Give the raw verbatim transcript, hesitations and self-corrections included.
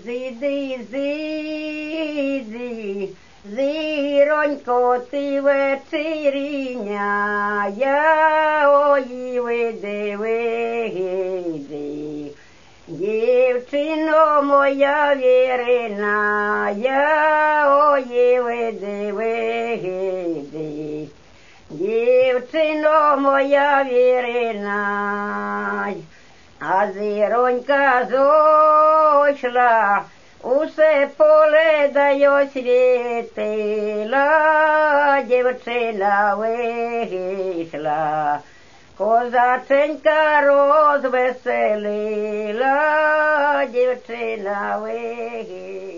Зиди, зиди, зіронько, ти вечірня, я ої види, види. Дівчино моя вірина, я ої види, види. Дівчино моя вірина, а зіронька зойшла, усе поле да й освітила, дівчина вийшла, козаченька розвеселила, дівчина вийшла.